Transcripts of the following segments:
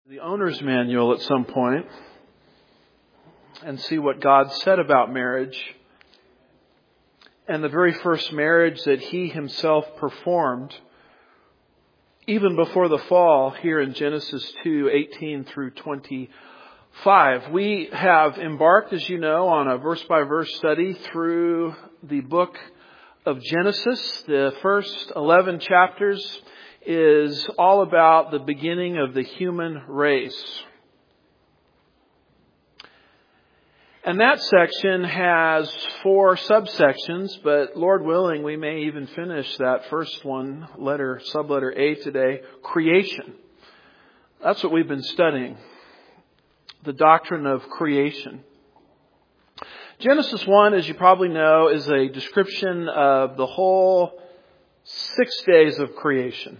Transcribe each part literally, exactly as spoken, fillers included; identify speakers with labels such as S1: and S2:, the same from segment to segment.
S1: the owner's manual at some point and see what God said about marriage and the very first marriage that He Himself performed even before the fall here in Genesis two, eighteen through twenty-five. We have embarked, as you know, on a verse-by-verse study through the book of Genesis. The first eleven chapters is all about the beginning of the human race. And that section has four subsections, but Lord willing, we may even finish that first one, letter, subletter A today, creation. That's what we've been studying, the doctrine of creation. Genesis one, as you probably know, is a description of the whole six days of creation.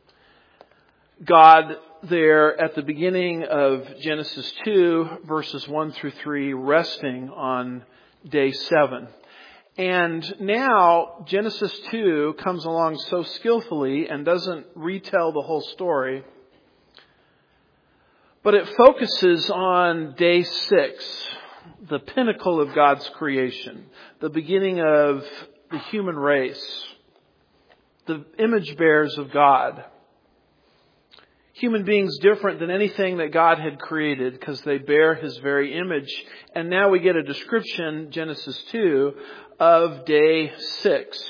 S1: God there at the beginning of Genesis two, verses one through three, resting on day seven. And now Genesis two comes along so skillfully and doesn't retell the whole story, but it focuses on day six, the pinnacle of God's creation, the beginning of the human race, the image bearers of God. Human beings different than anything that God had created because they bear His very image. And now we get a description, Genesis two, of day six.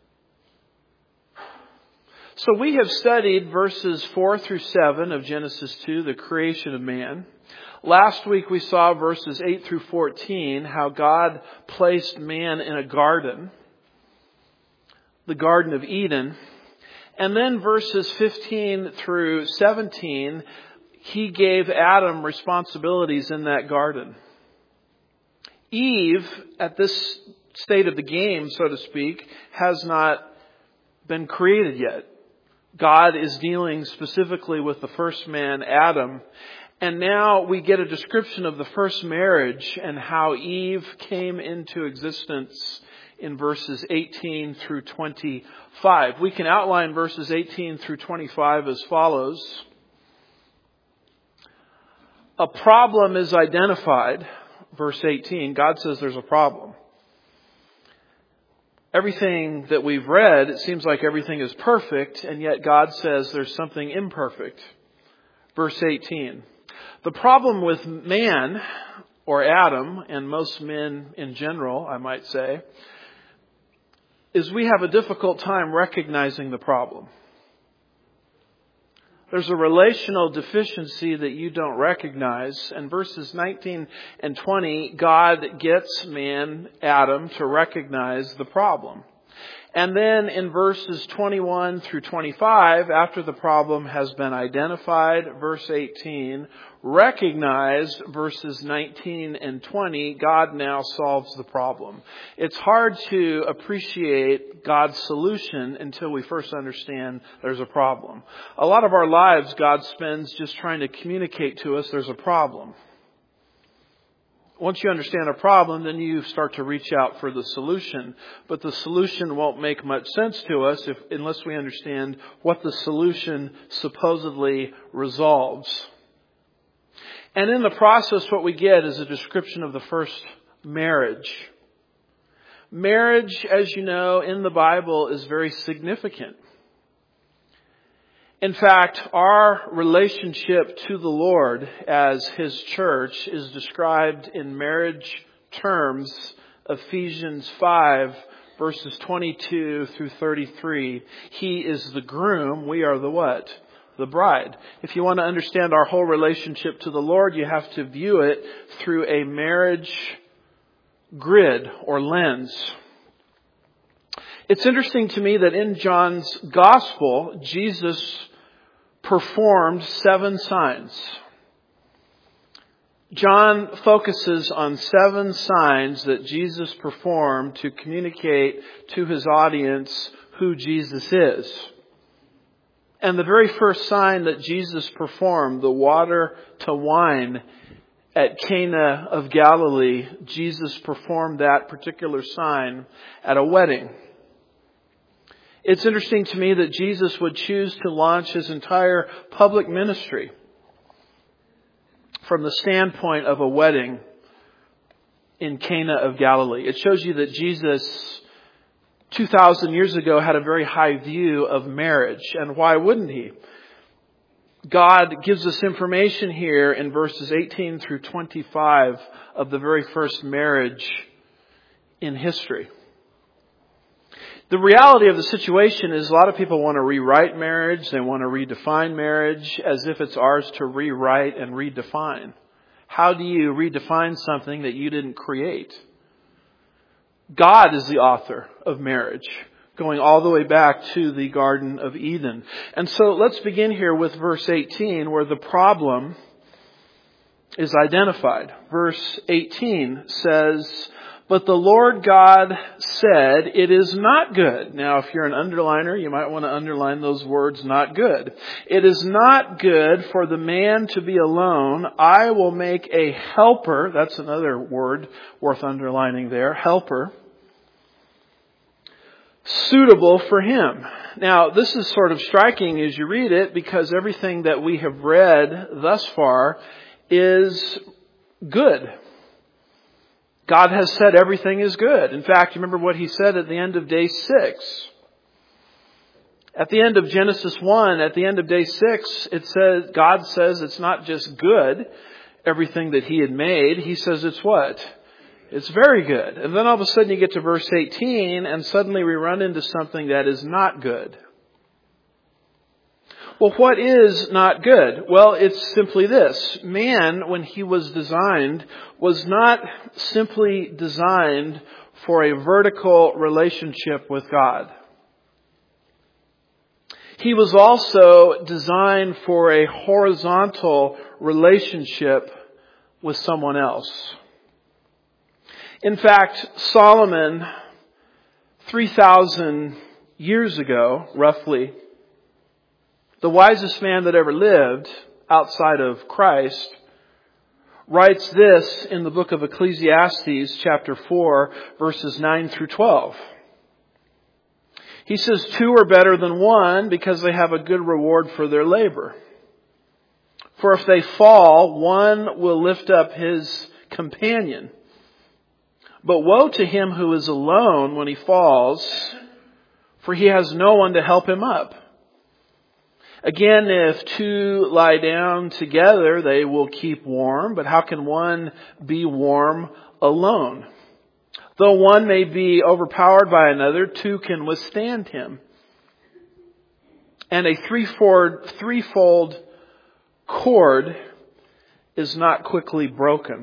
S1: So we have studied verses four through seven of Genesis two, the creation of man. Last week we saw verses eight through fourteen, how God placed man in a garden, the Garden of Eden. And then verses fifteen through seventeen, He gave Adam responsibilities in that garden. Eve, at this state of the game, so to speak, has not been created yet. God is dealing specifically with the first man, Adam. And now we get a description of the first marriage and how Eve came into existence in verses eighteen through twenty-five. We can outline verses eighteen through twenty-five as follows. A problem is identified. Verse eighteen, God says there's a problem. Everything that we've read, it seems like everything is perfect, and yet God says there's something imperfect. Verse eighteen. The problem with man, or Adam, and most men in general, I might say, is we have a difficult time recognizing the problem. There's a relational deficiency that you don't recognize. And verses nineteen and twenty, God gets man, Adam, to recognize the problem. And then in verses twenty-one through twenty-five, after the problem has been identified, verse eighteen, recognized, verses nineteen and twenty, God now solves the problem. It's hard to appreciate God's solution until we first understand there's a problem. A lot of our lives, God spends just trying to communicate to us there's a problem. Once you understand a problem, then you start to reach out for the solution. But the solution won't make much sense to us if, unless we understand what the solution supposedly resolves. And in the process, what we get is a description of the first marriage. Marriage, as you know, in the Bible is very significant. In fact, our relationship to the Lord as His church is described in marriage terms, Ephesians five, verses twenty-two through thirty-three. He is the groom. We are the what? The bride. If you want to understand our whole relationship to the Lord, you have to view it through a marriage grid or lens. It's interesting to me that in John's Gospel, Jesus performed seven signs. John focuses on seven signs that Jesus performed to communicate to his audience who Jesus is. And the very first sign that Jesus performed, the water to wine at Cana of Galilee, Jesus performed that particular sign at a wedding. It's interesting to me that Jesus would choose to launch His entire public ministry from the standpoint of a wedding in Cana of Galilee. It shows you that Jesus, two thousand years ago, had a very high view of marriage. And why wouldn't he? God gives us information here in verses eighteen through twenty-five of the very first marriage in history. The reality of the situation is a lot of people want to rewrite marriage. They want to redefine marriage as if it's ours to rewrite and redefine. How do you redefine something that you didn't create? God is the author of marriage, going all the way back to the Garden of Eden. And so let's begin here with verse eighteen, where the problem is identified. Verse eighteen says, "But the Lord God said, it is not good." Now, if you're an underliner, you might want to underline those words, not good. "It is not good for the man to be alone. I will make a helper," that's another word worth underlining there, helper, "suitable for him." Now, this is sort of striking as you read it, because everything that we have read thus far is good. God has said everything is good. In fact, remember what he said at the end of day six. At the end of Genesis one, at the end of day six, it says, God says it's not just good, everything that he had made. He says it's what? It's very good. And then all of a sudden you get to verse eighteen, and suddenly we run into something that is not good. Well, what is not good? Well, it's simply this. Man, when he was designed, was not simply designed for a vertical relationship with God. He was also designed for a horizontal relationship with someone else. In fact, Solomon, three thousand years ago, roughly, the wisest man that ever lived outside of Christ, writes this in the book of Ecclesiastes, chapter four, verses nine through twelve. He says, "Two are better than one because they have a good reward for their labor. For if they fall, one will lift up his companion. But woe to him who is alone when he falls, for he has no one to help him up. Again, if two lie down together, they will keep warm. But how can one be warm alone? Though one may be overpowered by another, two can withstand him. And a threefold, threefold cord is not quickly broken."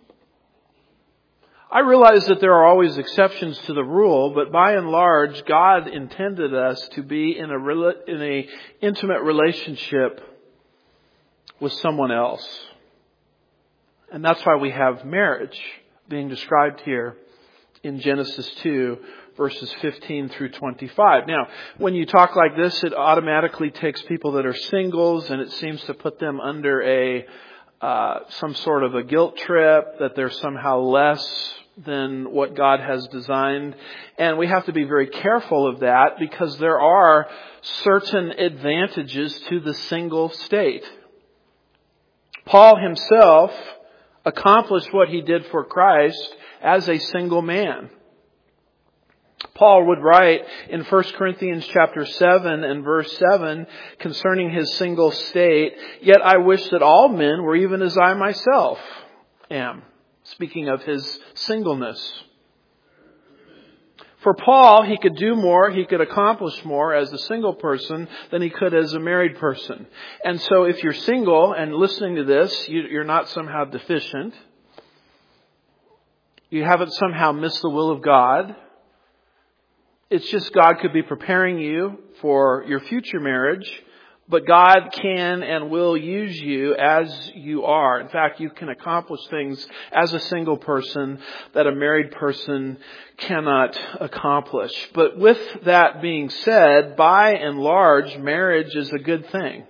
S1: I realize that there are always exceptions to the rule, but by and large, God intended us to be in a in a intimate relationship with someone else. And that's why we have marriage being described here in Genesis two, verses fifteen through twenty-five. Now, when you talk like this, it automatically takes people that are singles, and it seems to put them under a uh, some sort of a guilt trip, that they're somehow less than what God has designed. And we have to be very careful of that, because there are certain advantages to the single state. Paul himself accomplished what he did for Christ as a single man. Paul would write in First Corinthians chapter seven and verse seven concerning his single state, "Yet I wish that all men were even as I myself am." Speaking of his singleness. For Paul, he could do more, he could accomplish more as a single person than he could as a married person. And so if you're single and listening to this, you're not somehow deficient. You haven't somehow missed the will of God. It's just God could be preparing you for your future marriage, but God can and will use you as you are. In fact, you can accomplish things as a single person that a married person cannot accomplish. But with that being said, by and large, marriage is a good thing.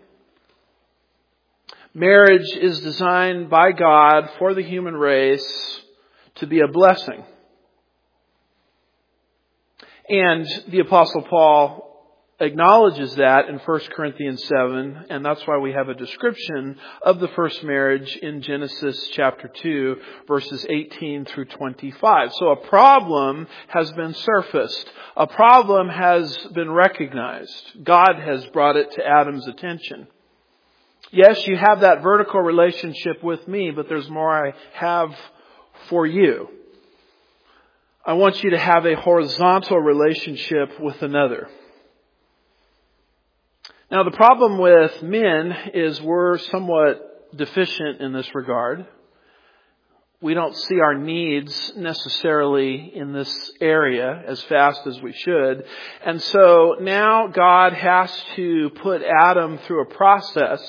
S1: Marriage is designed by God for the human race to be a blessing. And the Apostle Paul acknowledges that in First Corinthians seven, and that's why we have a description of the first marriage in Genesis chapter two, verses eighteen through twenty-five. So a problem has been surfaced. A problem has been recognized. God has brought it to Adam's attention. Yes, you have that vertical relationship with me, but there's more I have for you. I want you to have a horizontal relationship with another. Now, the problem with men is we're somewhat deficient in this regard. We don't see our needs necessarily in this area as fast as we should. And so now God has to put Adam through a process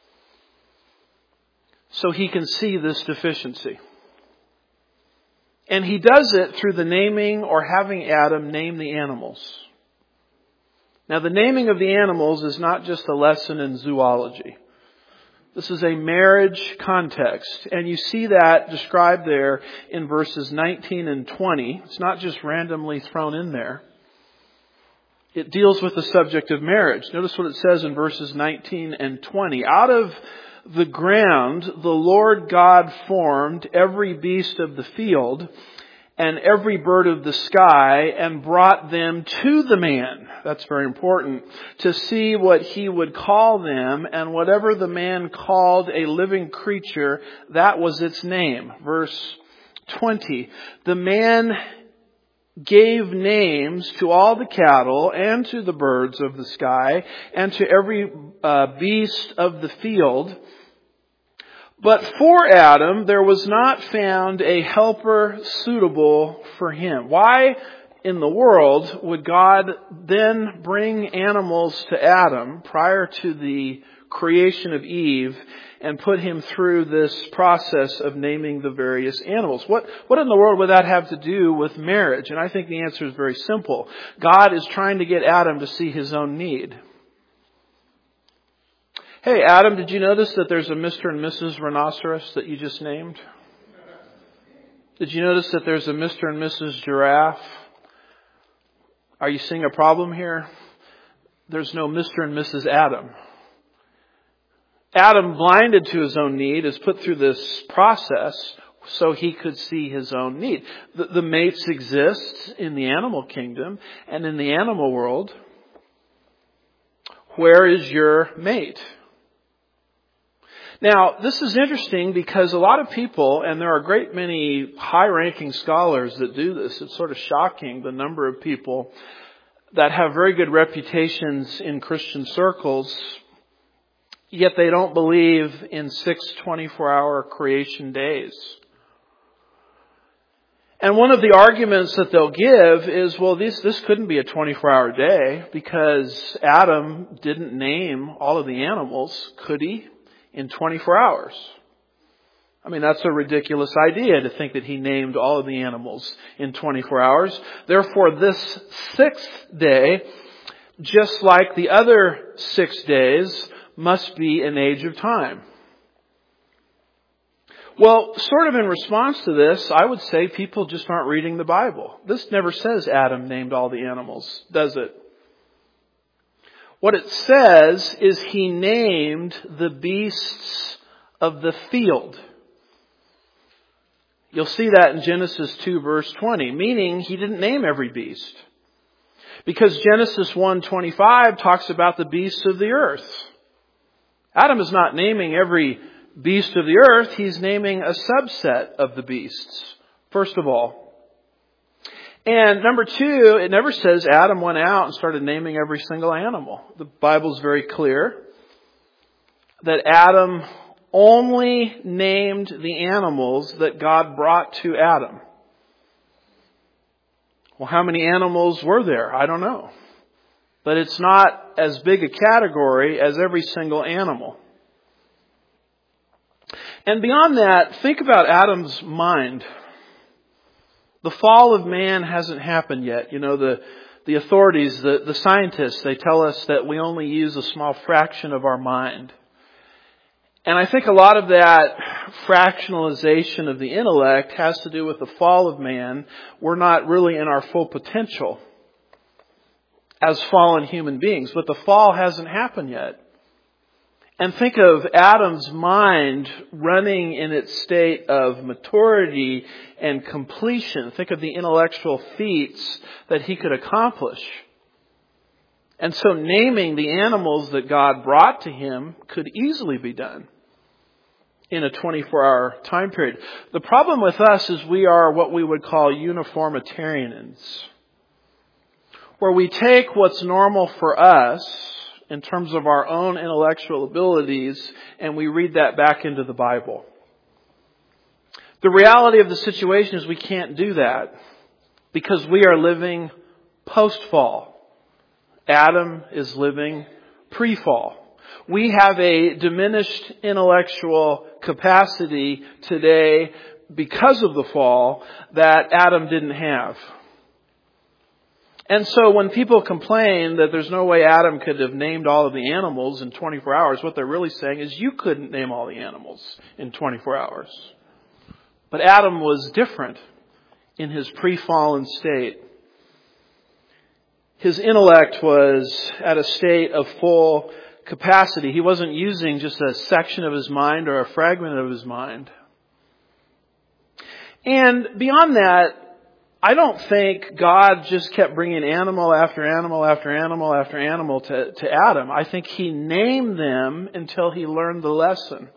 S1: so he can see this deficiency. And he does it through the naming or having Adam name the animals. Now, the naming of the animals is not just a lesson in zoology. This is a marriage context. And you see that described there in verses nineteen and twenty. It's not just randomly thrown in there. It deals with the subject of marriage. Notice what it says in verses nineteen and twenty. Out of the ground, the Lord God formed every beast of the field and every bird of the sky and brought them to the man. That's very important. To see what he would call them, and whatever the man called a living creature, that was its name. Verse twenty. The man gave names to all the cattle and to the birds of the sky and to every uh, beast of the field. But for Adam, there was not found a helper suitable for him. Why in the world would God then bring animals to Adam prior to the creation of Eve and put him through this process of naming the various animals? What, what in the world would that have to do with marriage? And I think the answer is very simple. God is trying to get Adam to see his own need. Hey, Adam, did you notice that there's a Mister and Missus Rhinoceros that you just named? Did you notice that there's a Mister and Missus Giraffe? Are you seeing a problem here? There's no Mister and Missus Adam. Adam, blinded to his own need, is put through this process so he could see his own need. The, the mates exist in the animal kingdom and in the animal world. Where is your mate? Now, this is interesting because a lot of people, and there are a great many high-ranking scholars that do this. It's sort of shocking, the number of people that have very good reputations in Christian circles, yet they don't believe in six twenty-four hour creation days. And one of the arguments that they'll give is, well, this, this couldn't be a twenty-four hour day because Adam didn't name all of the animals, could he, in twenty-four hours? I mean, that's a ridiculous idea to think that he named all of the animals in twenty-four hours. Therefore, this sixth day, just like the other six days, must be an age of time. Well, sort of in response to this, I would say people just aren't reading the Bible. This never says Adam named all the animals, does it? What it says is he named the beasts of the field. You'll see that in Genesis two verse twenty, meaning he didn't name every beast. Because Genesis one twenty-five talks about the beasts of the earth. Adam is not naming every beast of the earth, he's naming a subset of the beasts, first of all. And number two, it never says Adam went out and started naming every single animal. The Bible's very clear that Adam only named the animals that God brought to Adam. Well, how many animals were there? I don't know. But it's not as big a category as every single animal. And beyond that, think about Adam's mind. The fall of man hasn't happened yet. You know, the, the authorities, the, the scientists, they tell us that we only use a small fraction of our mind. And I think a lot of that fractionalization of the intellect has to do with the fall of man. We're not really in our full potential. as fallen human beings. But the fall hasn't happened yet. And think of Adam's mind running in its state of maturity and completion. Think of the intellectual feats that he could accomplish. And so naming the animals that God brought to him could easily be done in a twenty-four hour time period. The problem with us is we are what we would call uniformitarians, where we take what's normal for us in terms of our own intellectual abilities, and we read that back into the Bible. The reality of the situation is we can't do that because we are living post-fall. Adam is living pre-fall. We have a diminished intellectual capacity today because of the fall that Adam didn't have. And so when people complain that there's no way Adam could have named all of the animals in twenty-four hours, what they're really saying is you couldn't name all the animals in twenty-four hours. But Adam was different in his pre-fallen state. His intellect was at a state of full capacity. He wasn't using just a section of his mind or a fragment of his mind. And beyond that, I don't think God just kept bringing animal after animal after animal after animal to, to Adam. I think he named them until he learned the lesson.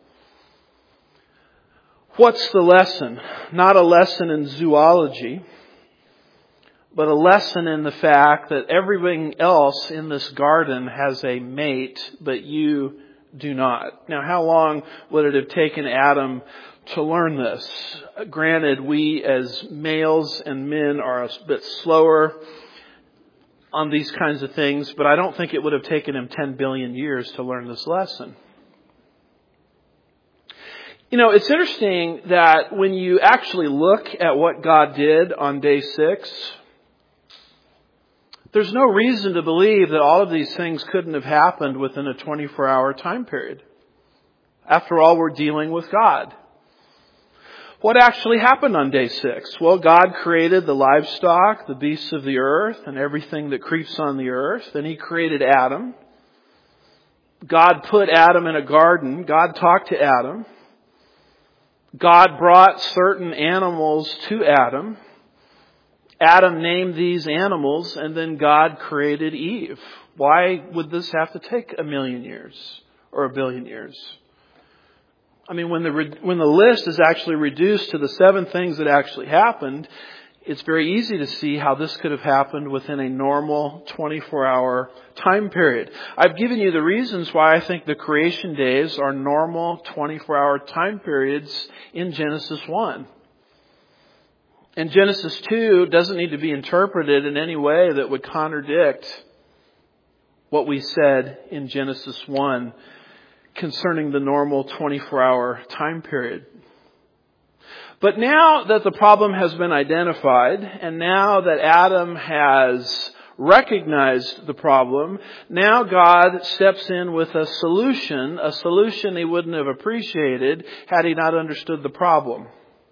S1: What's the lesson? Not a lesson in zoology, but a lesson in the fact that everything else in this garden has a mate, but you do not. Now, how long would it have taken Adam to learn this? Granted, we as males and men are a bit slower on these kinds of things, but I don't think it would have taken him ten billion years to learn this lesson. You know, it's interesting that when you actually look at what God did on day six, there's no reason to believe that all of these things couldn't have happened within a twenty-four hour time period. After all, we're dealing with God. What actually happened on day six? Well, God created the livestock, the beasts of the earth, and everything that creeps on the earth. Then He created Adam. God put Adam in a garden. God talked to Adam. God brought certain animals to Adam. Adam named these animals, and then God created Eve. Why would this have to take a million years or a billion years? I mean, when the when the list is actually reduced to the seven things that actually happened, it's very easy to see how this could have happened within a normal twenty-four hour time period. I've given you the reasons why I think the creation days are normal twenty-four hour time periods in Genesis one. And Genesis two doesn't need to be interpreted in any way that would contradict what we said in Genesis one concerning the normal twenty-four hour time period. But now that the problem has been identified, and now that Adam has recognized the problem, now God steps in with a solution, a solution he wouldn't have appreciated had he not understood the problem.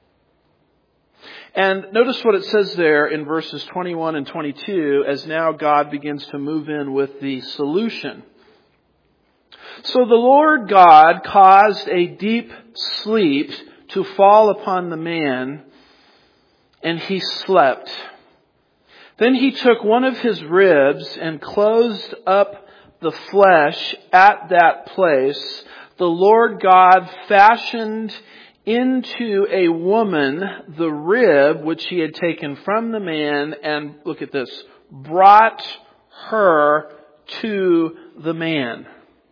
S1: And notice what it says there in verses twenty-one and twenty-two as now God begins to move in with the solution. So the Lord God caused a deep sleep to fall upon the man, and he slept. Then he took one of his ribs and closed up the flesh at that place. The Lord God fashioned into a woman the rib which he had taken from the man, and look at this, brought her to the man.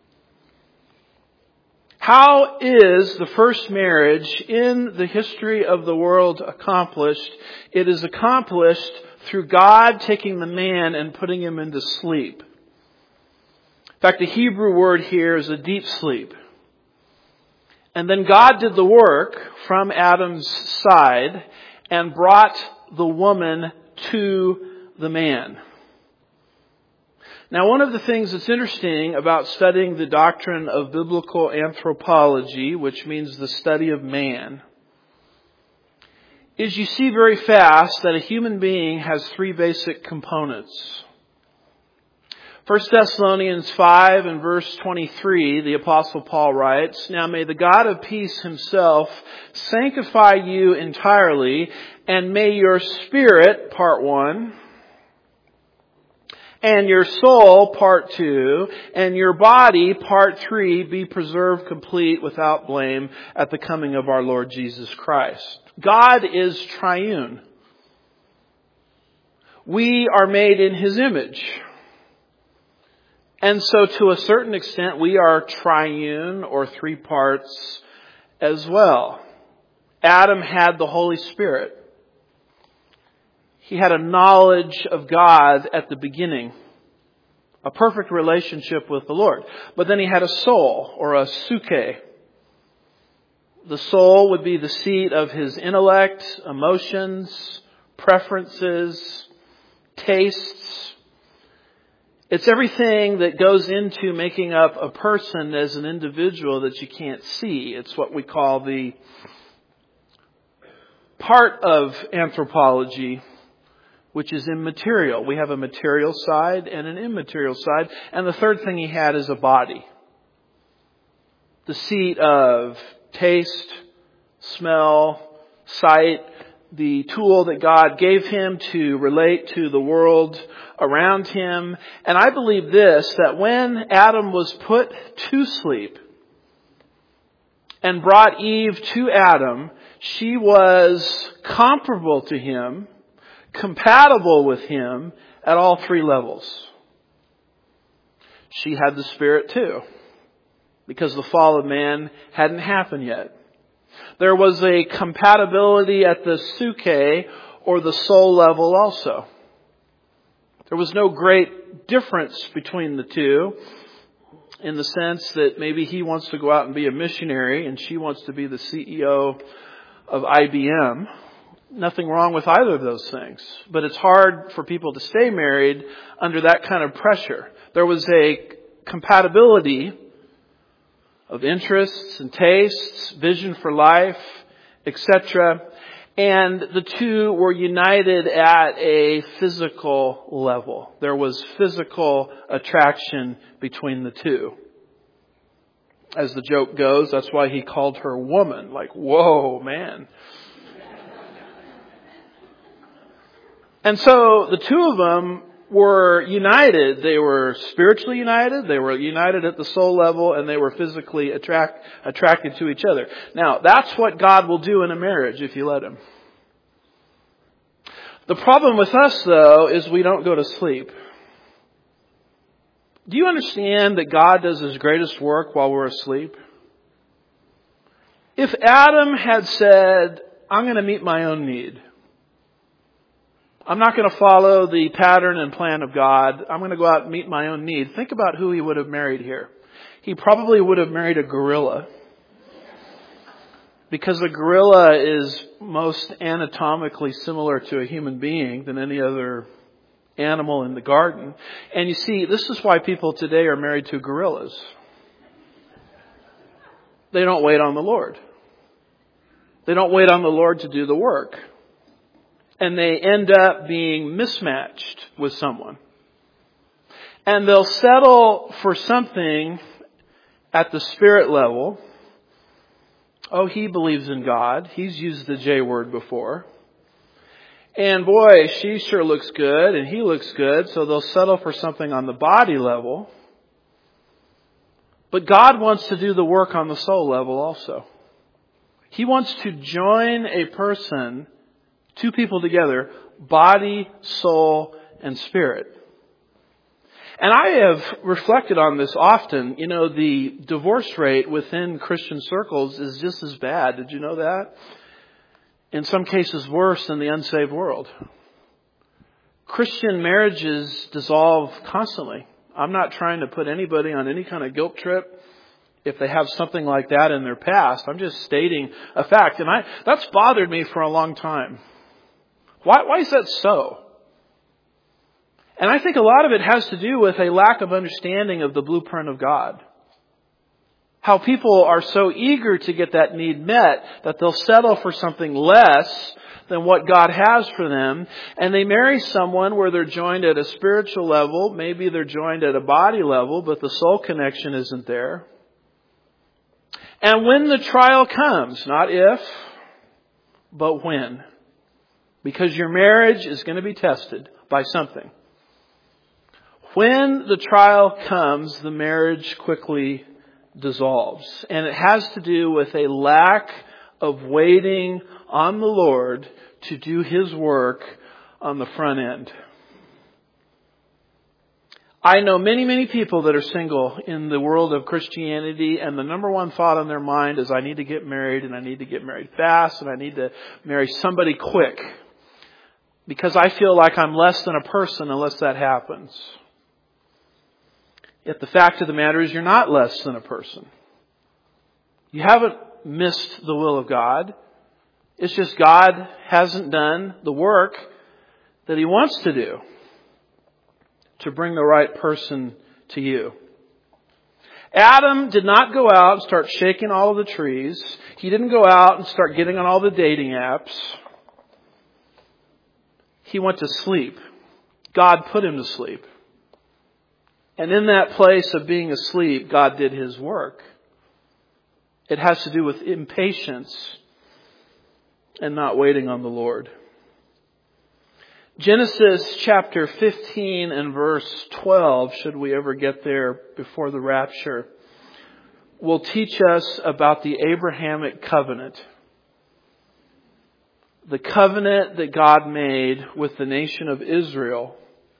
S1: How is the first marriage in the history of the world accomplished? It is accomplished through God taking the man and putting him into sleep. In fact, the Hebrew word here is a deep sleep. And then God did the work from Adam's side and brought the woman to the man. Now, one of the things that's interesting about studying the doctrine of biblical anthropology, which means the study of man, is you see very fast that a human being has three basic components. First Thessalonians five and verse twenty-three, the Apostle Paul writes, "Now may the God of peace himself sanctify you entirely, and may your spirit," part one, "and your soul," part two, "and your body," part three, "be preserved complete without blame at the coming of our Lord Jesus Christ." God is triune. We are made in His image. And so to a certain extent, we are triune or three parts as well. Adam had the Holy Spirit. He had a knowledge of God at the beginning. A perfect relationship with the Lord. But then he had a soul, or a psyche. The soul would be the seat of his intellect, emotions, preferences, tastes. It's everything that goes into making up a person as an individual that you can't see. It's what we call the part of anthropology, which is immaterial. We have a material side and an immaterial side. And the third thing he had is a body. The seat of taste, smell, sight, the tool that God gave him to relate to the world around him. And I believe this, that when Adam was put to sleep and brought Eve to Adam, she was comparable to him, compatible with him at all three levels. She had the Spirit too, because the fall of man hadn't happened yet. There was a compatibility at the psyche or the soul level also. There was no great difference between the two in the sense that maybe he wants to go out and be a missionary and she wants to be the C E O of I B M. Nothing wrong with either of those things. But it's hard for people to stay married under that kind of pressure. There was a compatibility of interests and tastes, vision for life, et cetera. And the two were united at a physical level. There was physical attraction between the two. As the joke goes, that's why he called her woman. Like, whoa, man. And so the two of them were united. They were spiritually united, they were united at the soul level, and they were physically attract, attracted to each other. Now, that's what God will do in a marriage if you let Him. The problem with us, though, is we don't go to sleep. Do you understand that God does His greatest work while we're asleep? If Adam had said, "I'm going to meet my own need. I'm not going to follow the pattern and plan of God. I'm going to go out and meet my own need." Think about who he would have married here. He probably would have married a gorilla. Because a gorilla is most anatomically similar to a human being than any other animal in the garden. And you see, this is why people today are married to gorillas. They don't wait on the Lord. They don't wait on the Lord to do the work. And they end up being mismatched with someone. And they'll settle for something at the spirit level. Oh, he believes in God. He's used the J word before. And boy, she sure looks good and he looks good. So they'll settle for something on the body level. But God wants to do the work on the soul level also. He wants to join a person, two people together, body, soul, and spirit. And I have reflected on this often. You know, the divorce rate within Christian circles is just as bad. Did you know that? In some cases worse than the unsaved world. Christian marriages dissolve constantly. I'm not trying to put anybody on any kind of guilt trip if they have something like that in their past. I'm just stating a fact. And I that's bothered me for a long time. Why, why is that so? And I think a lot of it has to do with a lack of understanding of the blueprint of God. How people are so eager to get that need met that they'll settle for something less than what God has for them. And they marry someone where they're joined at a spiritual level. Maybe they're joined at a body level, but the soul connection isn't there. And when the trial comes, not if, but when. Because your marriage is going to be tested by something. When the trial comes, the marriage quickly dissolves. And it has to do with a lack of waiting on the Lord to do His work on the front end. I know many, many people that are single in the world of Christianity, and the number one thought on their mind is, I need to get married, and I need to get married fast, and I need to marry somebody quick. Because I feel like I'm less than a person unless that happens. Yet the fact of the matter is, you're not less than a person. You haven't missed the will of God. It's just God hasn't done the work that He wants to do to bring the right person to you. Adam did not go out and start shaking all of the trees. He didn't go out and start getting on all the dating apps. He went to sleep. God put him to sleep. And in that place of being asleep, God did His work. It has to do with impatience and not waiting on the Lord. Genesis chapter fifteen and verse twelve, should we ever get there before the rapture, will teach us about the Abrahamic covenant. The covenant that God made with the nation of Israel,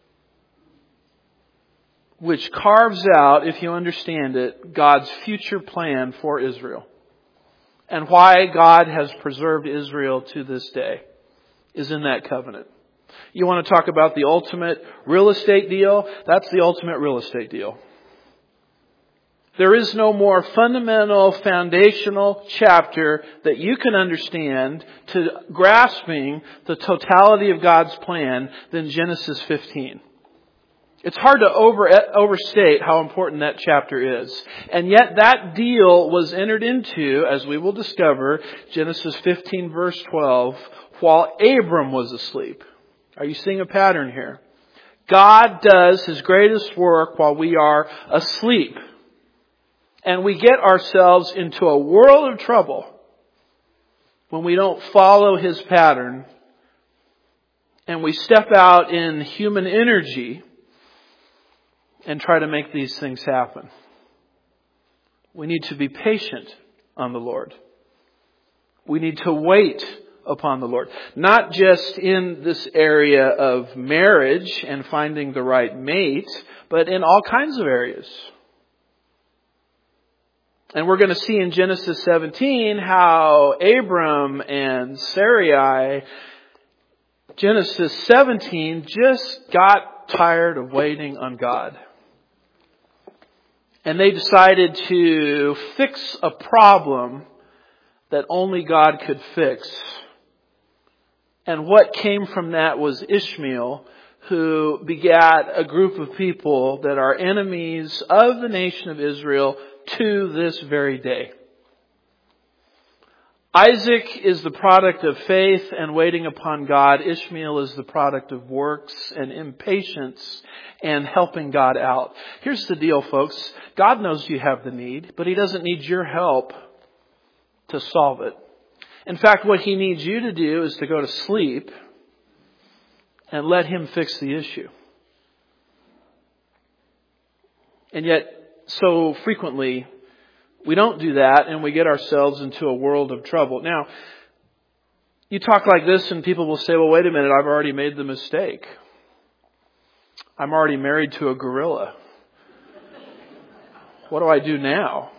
S1: which carves out, if you understand it, God's future plan for Israel. And why God has preserved Israel to this day is in that covenant. You want to talk about the ultimate real estate deal? That's the ultimate real estate deal. There is no more fundamental, foundational chapter that you can understand to grasping the totality of God's plan than Genesis fifteen. It's hard to over, overstate how important that chapter is. And yet that deal was entered into, as we will discover, Genesis fifteen verse twelve, while Abram was asleep. Are you seeing a pattern here? God does His greatest work while we are asleep. And we get ourselves into a world of trouble when we don't follow His pattern and we step out in human energy and try to make these things happen. We need to be patient on the Lord. We need to wait upon the Lord. Not just in this area of marriage and finding the right mate, but in all kinds of areas. And we're going to see in Genesis seventeen how Abram and Sarai, Genesis seventeen, just got tired of waiting on God. And they decided to fix a problem that only God could fix. And what came from that was Ishmael, who begat a group of people that are enemies of the nation of Israel to this very day. Isaac is the product of faith and waiting upon God. Ishmael is the product of works and impatience and helping God out. Here's the deal, folks. God knows you have the need, but He doesn't need your help to solve it. In fact, what He needs you to do is to go to sleep and let Him fix the issue. And yet, so frequently, we don't do that and we get ourselves into a world of trouble. Now, you talk like this and people will say, well, wait a minute, I've already made the mistake. I'm already married to a gorilla. What do I do now?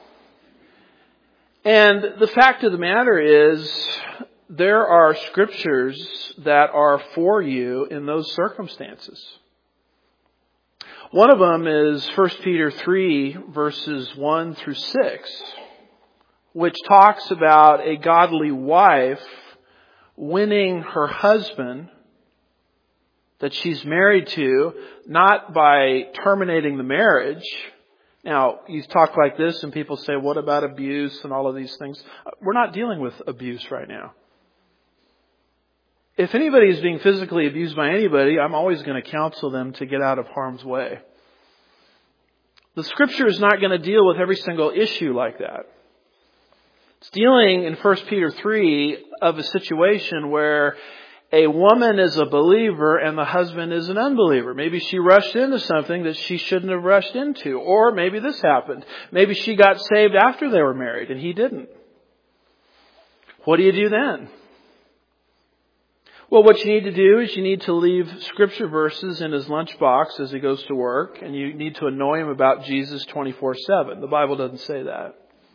S1: And the fact of the matter is, there are scriptures that are for you in those circumstances. One of them is First Peter three, verses one through six, which talks about a godly wife winning her husband that she's married to, not by terminating the marriage. Now, you talk like this and people say, what about abuse and all of these things? We're not dealing with abuse right now. if anybody is being physically abused by anybody, I'm always going to counsel them to get out of harm's way. The Scripture is not going to deal with every single issue like that. It's dealing in First Peter three of a situation where a woman is a believer and the husband is an unbeliever. Maybe she rushed into something that she shouldn't have rushed into. Or maybe this happened. Maybe she got saved after they were married and he didn't. What do you do then? Well, what you need to do is you need to leave scripture verses in his lunchbox as he goes to work, and you need to annoy him about Jesus twenty-four seven. The Bible doesn't say that.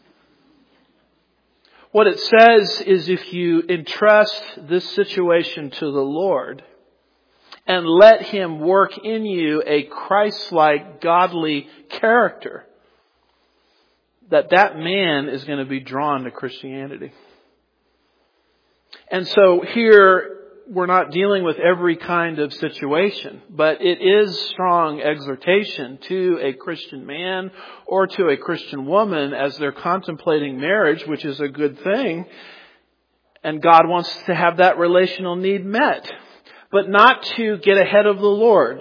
S1: What it says is if you entrust this situation to the Lord and let Him work in you a Christ-like, godly character, that that man is going to be drawn to Christianity. And so here, we're not dealing with every kind of situation, but it is strong exhortation to a Christian man or to a Christian woman as they're contemplating marriage, which is a good thing. And God wants to have that relational need met, but not to get ahead of the Lord.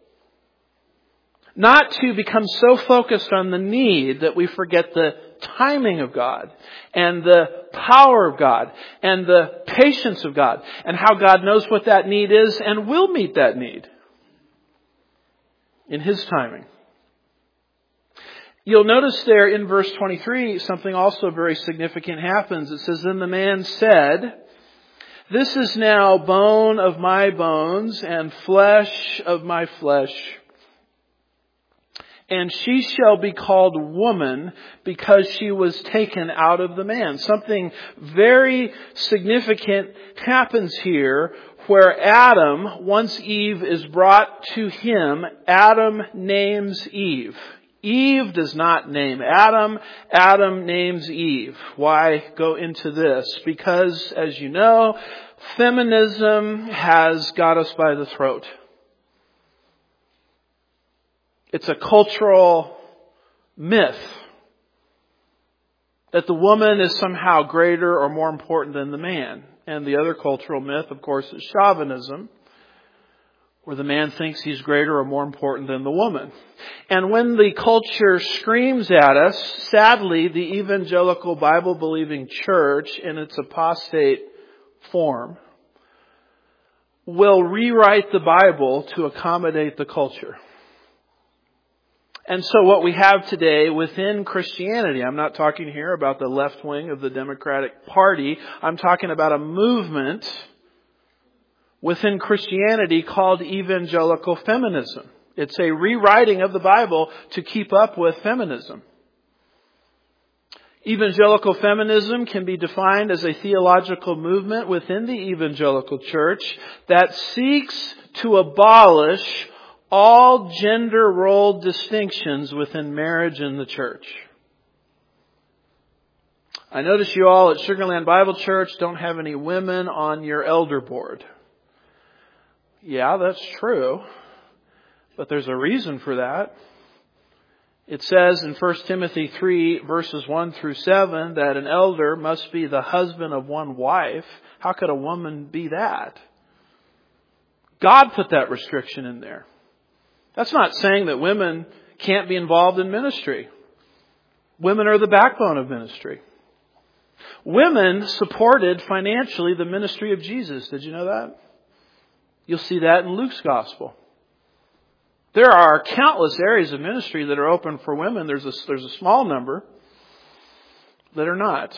S1: Not to become so focused on the need that we forget the timing of God and the power of God and the patience of God and how God knows what that need is and will meet that need in His timing. You'll notice there in verse twenty-three, something also very significant happens. It says, "Then the man said, 'This is now bone of my bones and flesh of my flesh. And she shall be called woman because she was taken out of the man.'" Something very significant happens here where Adam, once Eve is brought to him, Adam names Eve. Eve does not name Adam. Adam names Eve. Why go into this? Because, as you know, feminism has got us by the throat. It's a cultural myth that the woman is somehow greater or more important than the man. And the other cultural myth, of course, is chauvinism, where the man thinks he's greater or more important than the woman. And when the culture screams at us, sadly, the evangelical Bible-believing church in its apostate form will rewrite the Bible to accommodate the culture. And so what we have today within Christianity, I'm not talking here about the left wing of the Democratic Party. I'm talking about a movement within Christianity called evangelical feminism. It's a rewriting of the Bible to keep up with feminism. Evangelical feminism can be defined as a theological movement within the evangelical church that seeks to abolish all gender role distinctions within marriage in the church. I notice you all at Sugarland Bible Church don't have any women on your elder board. Yeah, that's true. But there's a reason for that. It says in First Timothy three, verses one through seven, that an elder must be the husband of one wife. How could a woman be that? God put that restriction in there. That's not saying that women can't be involved in ministry. Women are the backbone of ministry. Women supported financially the ministry of Jesus. Did you know that? You'll see that in Luke's gospel. There are countless areas of ministry that are open for women. There's a, there's a small number that are not.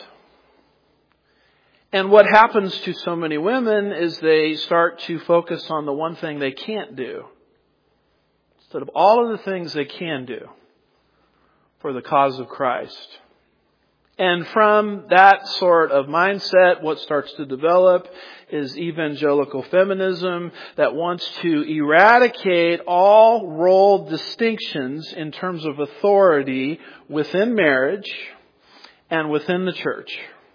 S1: And what happens to so many women is they start to focus on the one thing they can't do, instead of all of the things they can do for the cause of Christ. And from that sort of mindset, what starts to develop is evangelical feminism that wants to eradicate all role distinctions in terms of authority within marriage and within the church.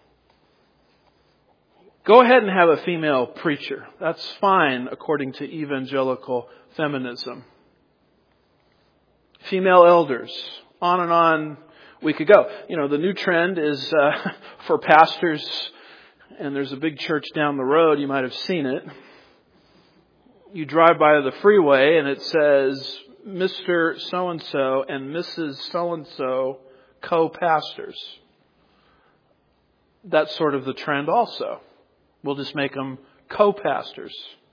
S1: Go ahead and have a female preacher. That's fine according to evangelical feminism. Female elders. On and on we could go. You know, the new trend is uh, for pastors, and there's a big church down the road, you might have seen it. you drive by the freeway and it says Mister So-and-so and Missus So-and-so co-pastors. That's sort of the trend also. We'll just make them co-pastors.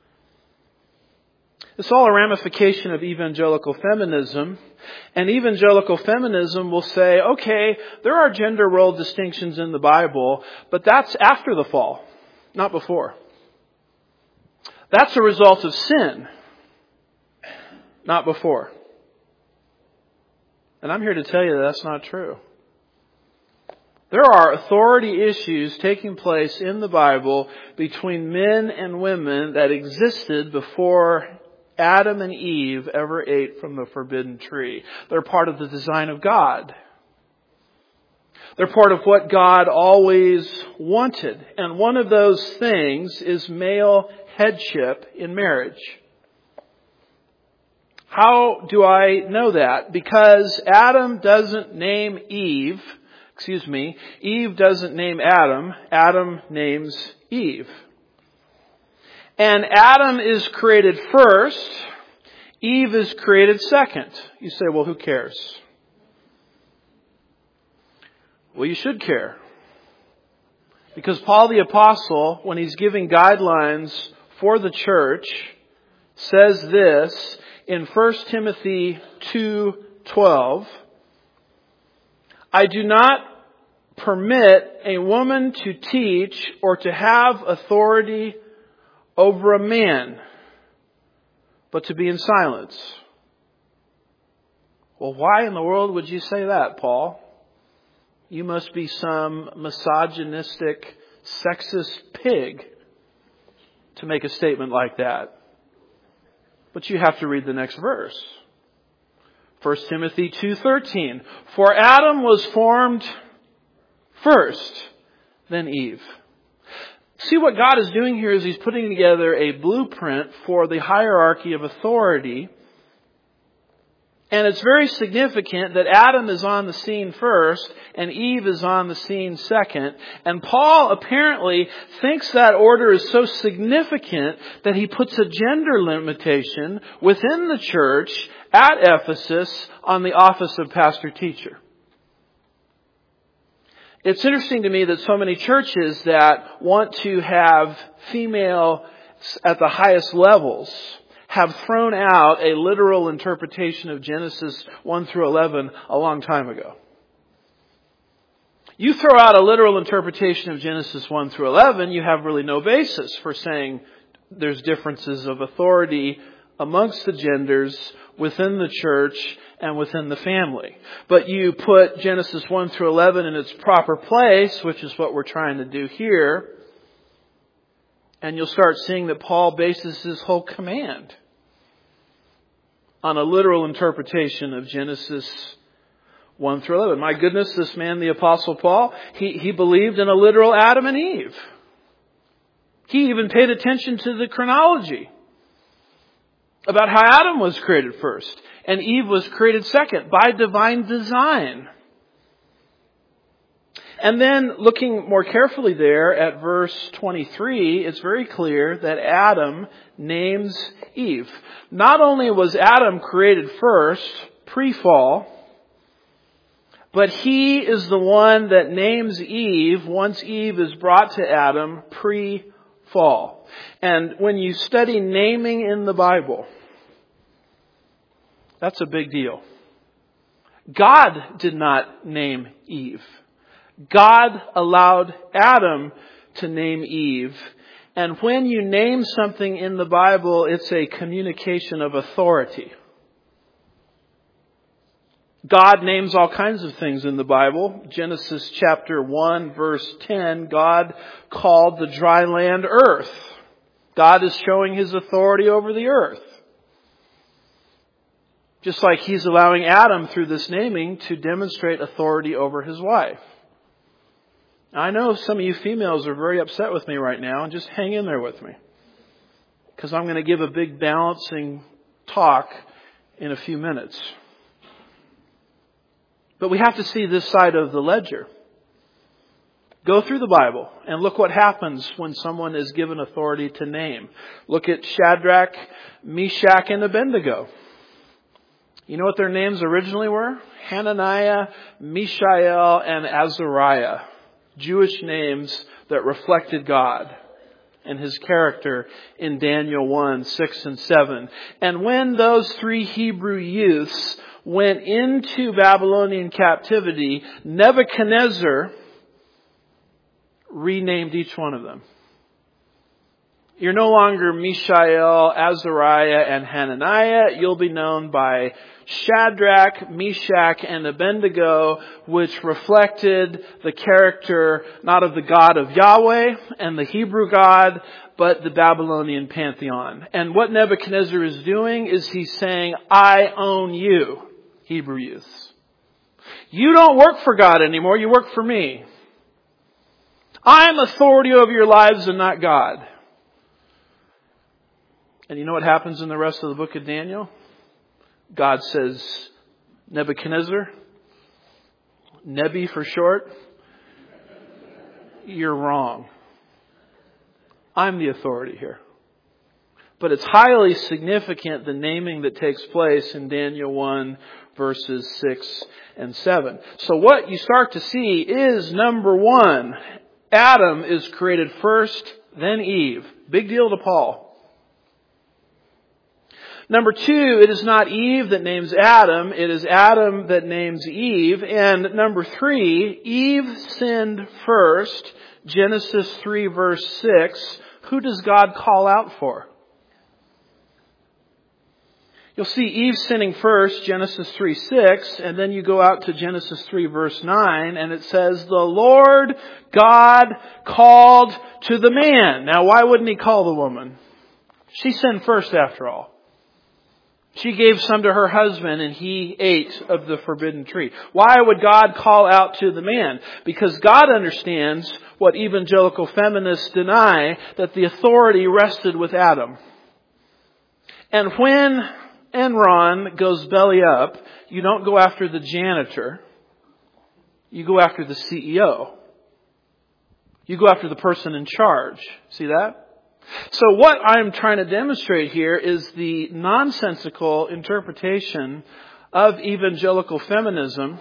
S1: It's all a ramification of evangelical feminism. And evangelical feminism will say, okay, there are gender role distinctions in the Bible, but that's after the fall, not before. That's a result of sin, not before. And I'm here to tell you that that's not true. There are authority issues taking place in the Bible between men and women that existed before Adam and Eve ever ate from the forbidden tree. They're part of the design of God. They're part of what God always wanted. And one of those things is male headship in marriage. How do I know that? Because Adam doesn't name Eve. Excuse me. Eve doesn't name Adam. Adam names Eve. And Adam is created first. Eve is created second. You say, well, who cares? Well, you should care. Because Paul the Apostle, when he's giving guidelines for the church, says this in First Timothy two twelve. I do not permit a woman to teach or to have authority over a man, but to be in silence. Well, why in the world would you say that, Paul? You must be some misogynistic, sexist pig to make a statement like that. But you have to read the next verse. First Timothy two thirteen. For Adam was formed first, then Eve. See, what God is doing here is He's putting together a blueprint for the hierarchy of authority. And it's very significant that Adam is on the scene first and Eve is on the scene second. And Paul apparently thinks that order is so significant that he puts a gender limitation within the church at Ephesus on the office of pastor-teacher. It's interesting to me that so many churches that want to have female at the highest levels have thrown out a literal interpretation of Genesis one through eleven a long time ago. You throw out a literal interpretation of Genesis one through eleven, you have really no basis for saying there's differences of authority amongst the genders within the church and within the family. But you put Genesis one through eleven in its proper place, which is what we're trying to do here, and you'll start seeing that Paul bases his whole command on a literal interpretation of Genesis one through eleven. My goodness, this man, the Apostle Paul, he, he believed in a literal Adam and Eve. He even paid attention to the chronology about how Adam was created first and Eve was created second by divine design. And then looking more carefully there at verse twenty-three, it's very clear that Adam names Eve. Not only was Adam created first, pre-fall, but he is the one that names Eve once Eve is brought to Adam pre-fall. And when you study naming in the Bible, that's a big deal. God did not name Eve. God allowed Adam to name Eve. And when you name something in the Bible, it's a communication of authority. God names all kinds of things in the Bible. Genesis chapter one, verse ten, God called the dry land earth. God is showing His authority over the earth. Just like He's allowing Adam through this naming to demonstrate authority over his wife. I know some of you females are very upset with me right now, and just hang in there with me, because I'm going to give a big balancing talk in a few minutes. But we have to see this side of the ledger. Go through the Bible and look what happens when someone is given authority to name. Look at Shadrach, Meshach, and Abednego. You know what their names originally were? Hananiah, Mishael, and Azariah. Jewish names that reflected God and His character in Daniel one, six, and seven. And when those three Hebrew youths went into Babylonian captivity, Nebuchadnezzar renamed each one of them. You're no longer Mishael, Azariah, and Hananiah. You'll be known by Shadrach, Meshach, and Abednego, which reflected the character not of the God of Yahweh and the Hebrew God, but the Babylonian pantheon. And what Nebuchadnezzar is doing is he's saying, I own you, Hebrew youths. You don't work for God anymore, you work for me. I am authority over your lives and not God. And you know what happens in the rest of the book of Daniel? God says, Nebuchadnezzar, Nebi for short, you're wrong. I'm the authority here. But it's highly significant, the naming that takes place in Daniel one, verses six and seven. So what you start to see is, number one, Adam is created first, then Eve. Big deal to Paul. Number two, it is not Eve that names Adam, it is Adam that names Eve. And number three, Eve sinned first, Genesis three verse six. Who does God call out for? You'll see Eve sinning first, Genesis three six, and then you go out to Genesis three verse nine, and it says, the Lord God called to the man. Now why wouldn't He call the woman? She sinned first after all. She gave some to her husband and he ate of the forbidden tree. Why would God call out to the man? Because God understands what evangelical feminists deny, that the authority rested with Adam. And when Enron goes belly up, you don't go after the janitor. You go after the C E O. You go after the person in charge. See that? So what I'm trying to demonstrate here is the nonsensical interpretation of evangelical feminism.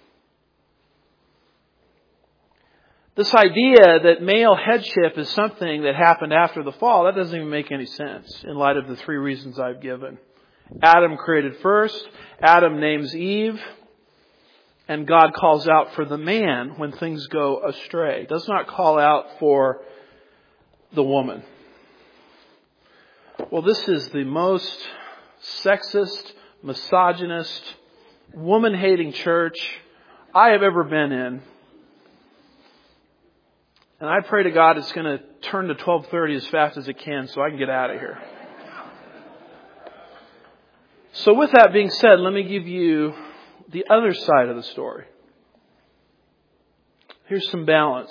S1: This idea that male headship is something that happened after the fall, that doesn't even make any sense in light of the three reasons I've given. Adam created first, Adam names Eve, and God calls out for the man when things go astray. He does not call out for the woman. Well, this is the most sexist, misogynist, woman-hating church I have ever been in. And I pray to God it's going to turn to twelve thirty as fast as it can so I can get out of here. So with that being said, let me give you the other side of the story. Here's some balance.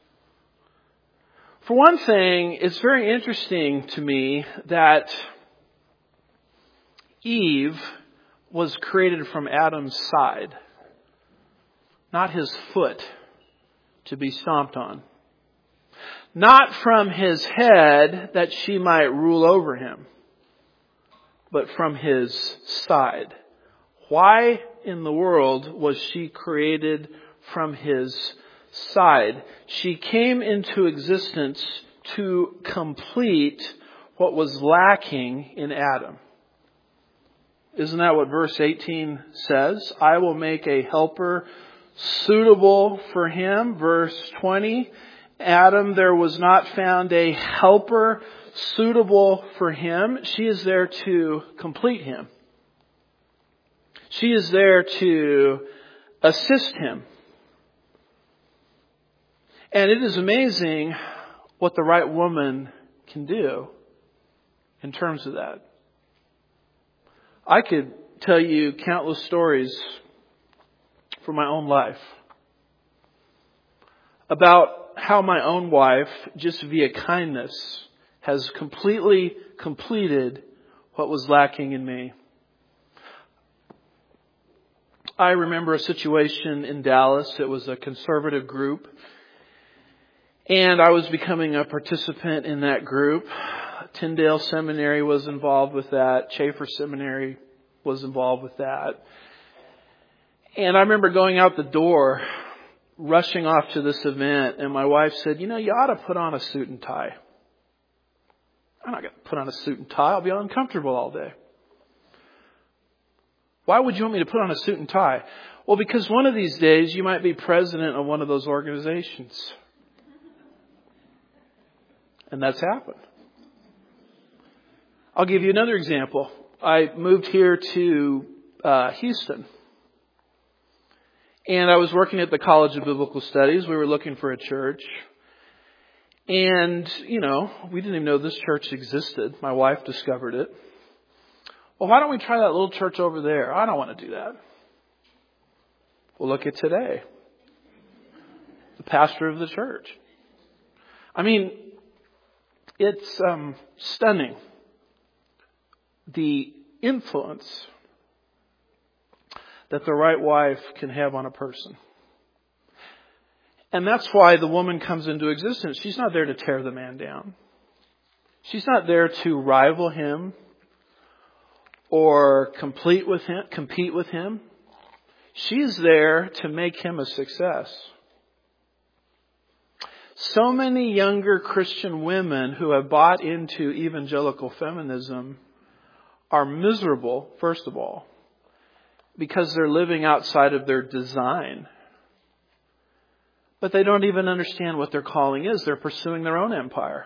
S1: For one thing, it's very interesting to me that Eve was created from Adam's side, not his foot to be stomped on. Not from his head that she might rule over him, but from his side. Why in the world was she created from his side? She came into existence to complete what was lacking in Adam. Isn't that what verse eighteen says? I will make a helper suitable for him. Verse twenty, Adam, there was not found a helper suitable for him. She is there to complete him. She is there to assist him. And it is amazing what the right woman can do in terms of that. I could tell you countless stories from my own life about how my own wife, just via kindness, has completely completed what was lacking in me. I remember a situation in Dallas. It was a conservative group. And I was becoming a participant in that group. Tyndale Seminary was involved with that. Chafer Seminary was involved with that. And I remember going out the door, rushing off to this event, and my wife said, you know, you ought to put on a suit and tie. I'm not going to put on a suit and tie. I'll be uncomfortable all day. Why would you want me to put on a suit and tie? Well, because one of these days you might be president of one of those organizations. And that's happened. I'll give you another example. I moved here to uh, Houston. And I was working at the College of Biblical Studies. We were looking for a church. And, you know, we didn't even know this church existed. My wife discovered it. Well, why don't we try that little church over there? I don't want to do that. Well, look at today. The pastor of the church. I mean, it's um, stunning. The influence that the right wife can have on a person. And that's why the woman comes into existence. She's not there to tear the man down. She's not there to rival him or compete with him, compete with him. She's there to make him a success. So many younger Christian women who have bought into evangelical feminism are miserable, first of all, because they're living outside of their design. But they don't even understand what their calling is. They're pursuing their own empire.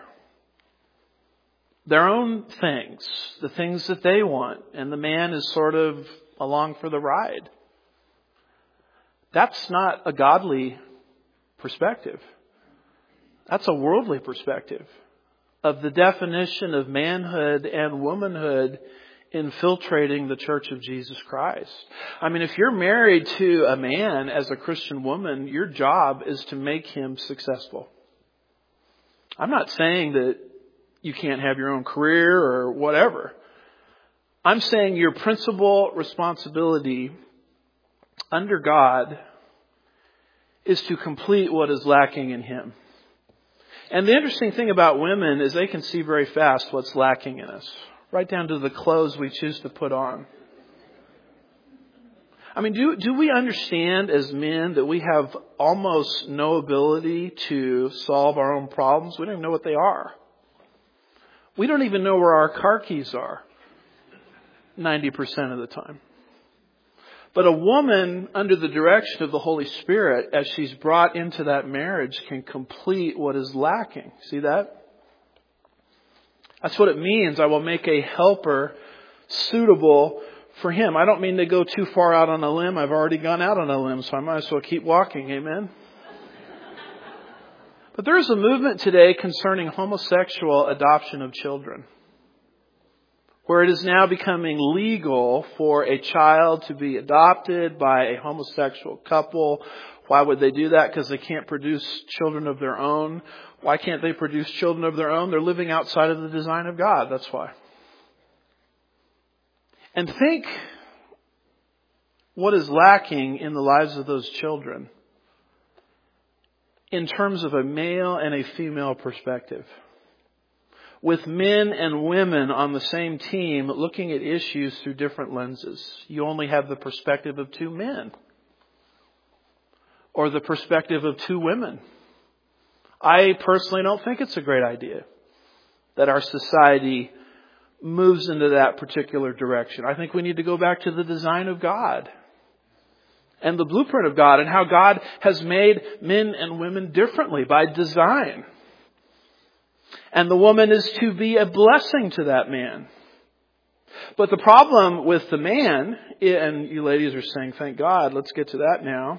S1: Their own things, the things that they want. And the man is sort of along for the ride. That's not a godly perspective. That's a worldly perspective of the definition of manhood and womanhood infiltrating the church of Jesus Christ. I mean, if you're married to a man as a Christian woman, your job is to make him successful. I'm not saying that you can't have your own career or whatever. I'm saying your principal responsibility under God is to complete what is lacking in him. And the interesting thing about women is they can see very fast what's lacking in us. Right down to the clothes we choose to put on. I mean, do, do we understand as men that we have almost no ability to solve our own problems? We don't even know what they are. We don't even know where our car keys are ninety percent of the time. But a woman under the direction of the Holy Spirit, as she's brought into that marriage, can complete what is lacking. See that? That's what it means. I will make a helper suitable for him. I don't mean to go too far out on a limb. I've already gone out on a limb, so I might as well keep walking. Amen? But there is a movement today concerning homosexual adoption of children, where it is now becoming legal for a child to be adopted by a homosexual couple. Why would they do that? Because they can't produce children of their own. Why can't they produce children of their own? They're living outside of the design of God. That's why. And think what is lacking in the lives of those children in terms of a male and a female perspective. With men and women on the same team looking at issues through different lenses. You only have the perspective of two men. Or the perspective of two women. I personally don't think it's a great idea that our society moves into that particular direction. I think we need to go back to the design of God and the blueprint of God and how God has made men and women differently by design. And the woman is to be a blessing to that man. But the problem with the man, and you ladies are saying, thank God, let's get to that now,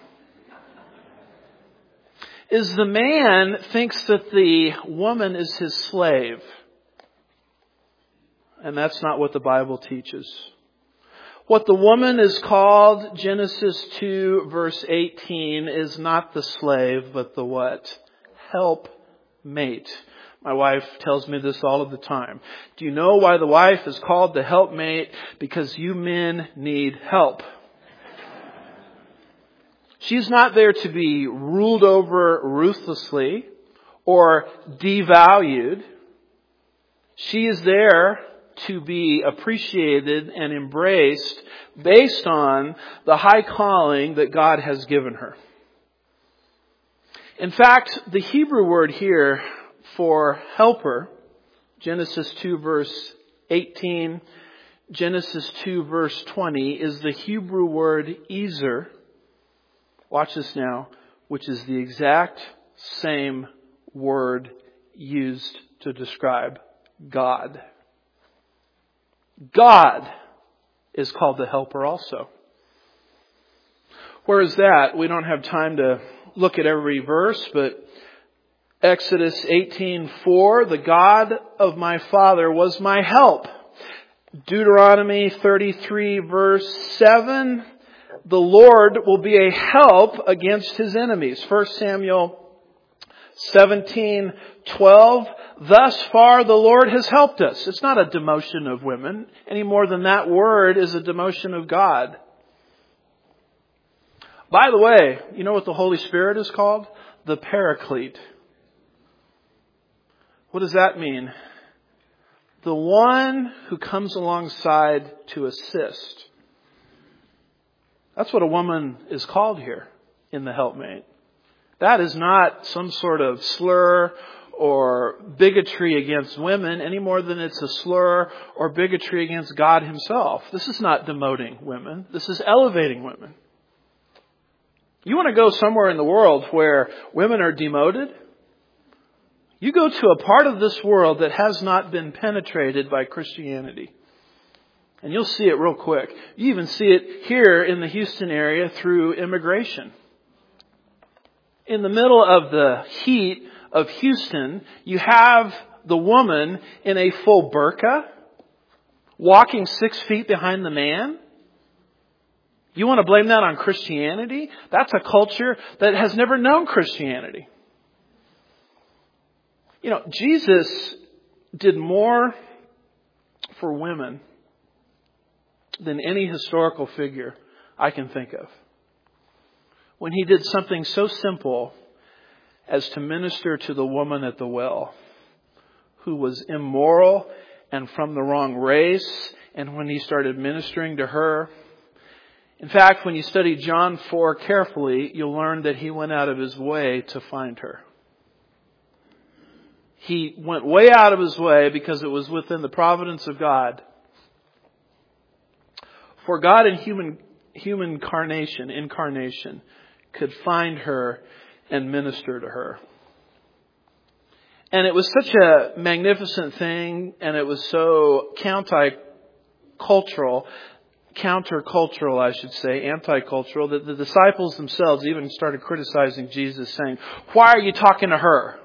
S1: is the man thinks that the woman is his slave. And that's not what the Bible teaches. What the woman is called, Genesis two verse eighteen, is not the slave, but the what? Helpmate. My wife tells me this all of the time. Do you know why the wife is called the helpmate? Because you men need help. She's not there to be ruled over ruthlessly or devalued. She is there to be appreciated and embraced based on the high calling that God has given her. In fact, the Hebrew word here for helper, Genesis two verse eighteen, Genesis two verse twenty, is the Hebrew word ezer. Watch this now, which is the exact same word used to describe God. God is called the helper also. Where is that? We don't have time to look at every verse, but Exodus eighteen four, the God of my father was my help. Deuteronomy thirty-three verse seven, the Lord will be a help against his enemies. First Samuel seventeen twelve, thus far the Lord has helped us. It's not a demotion of women any more than that word is a demotion of God. By the way, you know what the Holy Spirit is called? The Paraclete. What does that mean? The one who comes alongside to assist. That's what a woman is called here in the helpmate. That is not some sort of slur or bigotry against women any more than it's a slur or bigotry against God himself. This is not demoting women. This is elevating women. You want to go somewhere in the world where women are demoted? You go to a part of this world that has not been penetrated by Christianity. And you'll see it real quick. You even see it here in the Houston area through immigration. In the middle of the heat of Houston, you have the woman in a full burqa, walking six feet behind the man. You want to blame that on Christianity? That's a culture that has never known Christianity. You know, Jesus did more for women than any historical figure I can think of. When he did something so simple as to minister to the woman at the well, who was immoral and from the wrong race, and when he started ministering to her. In fact, when you study John four carefully, you'll learn that he went out of his way to find her. He went way out of his way because it was within the providence of God. For God in human, human carnation, incarnation, could find her and minister to her. And it was such a magnificent thing, and it was so counter-cultural, counter-cultural, I should say, anti-cultural, that the disciples themselves even started criticizing Jesus, saying, "Why are you talking to her?"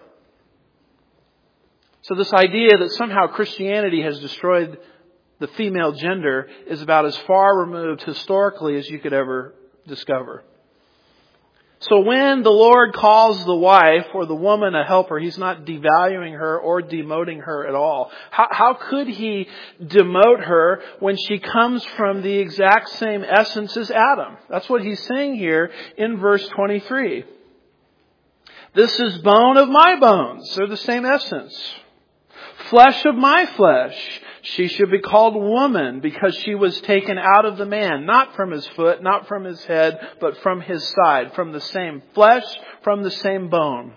S1: So this idea that somehow Christianity has destroyed the female gender is about as far removed historically as you could ever discover. So when the Lord calls the wife or the woman a helper, He's not devaluing her or demoting her at all. How, how could He demote her when she comes from the exact same essence as Adam? That's what He's saying here in verse twenty-three. This is bone of my bones. They're the same essence. Flesh of my flesh. She should be called woman because she was taken out of the man, not from his foot, not from his head, but from his side, from the same flesh, from the same bone.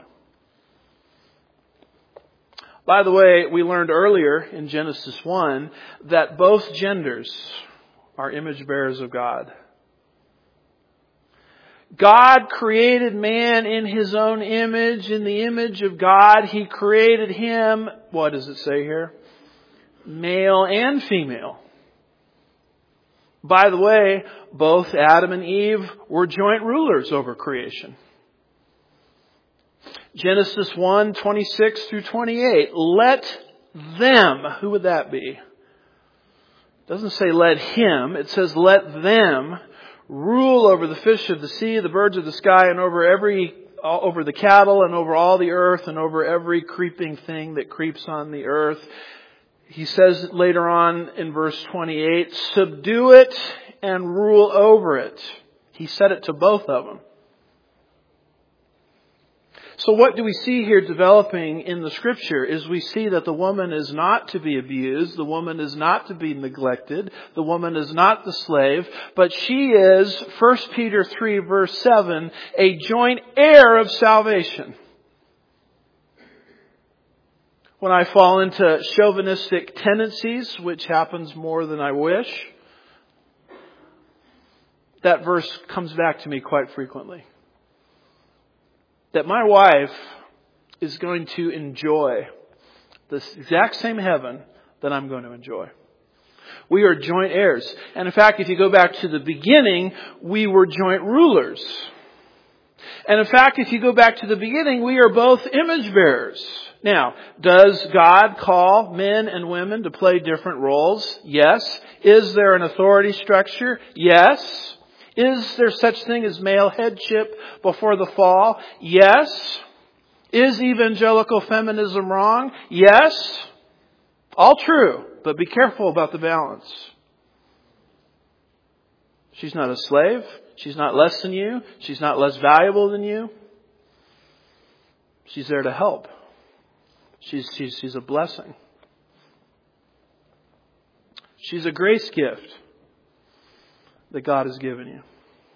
S1: By the way, we learned earlier in Genesis one that both genders are image bearers of God. God created man in His own image. In the image of God, He created him. What does it say here? Male and female. By the way, both Adam and Eve were joint rulers over creation. Genesis one, twenty-six through twenty-eight. Let them, who would that be? It doesn't say let him, it says let them rule over the fish of the sea, the birds of the sky, and over every, over the cattle, and over all the earth, and over every creeping thing that creeps on the earth. He says later on in verse twenty-eight, subdue it and rule over it. He said it to both of them. So what do we see here developing in the Scripture is we see that the woman is not to be abused, the woman is not to be neglected, the woman is not the slave, but she is, First Peter three verse seven, a joint heir of salvation. When I fall into chauvinistic tendencies, which happens more than I wish, that verse comes back to me quite frequently. That my wife is going to enjoy this exact same heaven that I'm going to enjoy. We are joint heirs. And in fact, if you go back to the beginning, we were joint rulers. And in fact, if you go back to the beginning, we are both image bearers. Now, does God call men and women to play different roles? Yes. Is there an authority structure? Yes. Is there such thing as male headship before the fall? Yes. Is evangelical feminism wrong? Yes. All true, but be careful about the balance. She's not a slave. She's not less than you. She's not less valuable than you. She's there to help. She's, she's, she's a blessing. She's a grace gift that God has given you.